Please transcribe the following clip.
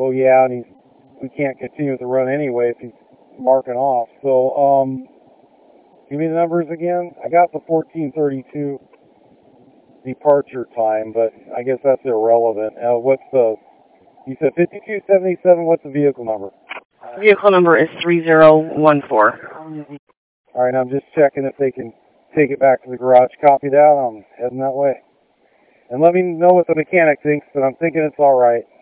well, yeah, and we can't continue with the run anyway if he's marking off. So, give me the numbers again. I got the 14:32 departure time, but I guess that's irrelevant. You said 5277, what's the vehicle number? Vehicle number is 3014. All right, I'm just checking if they can take it back to the garage. Copy that. I'm heading that way. And let me know what the mechanic thinks, but I'm thinking it's all right.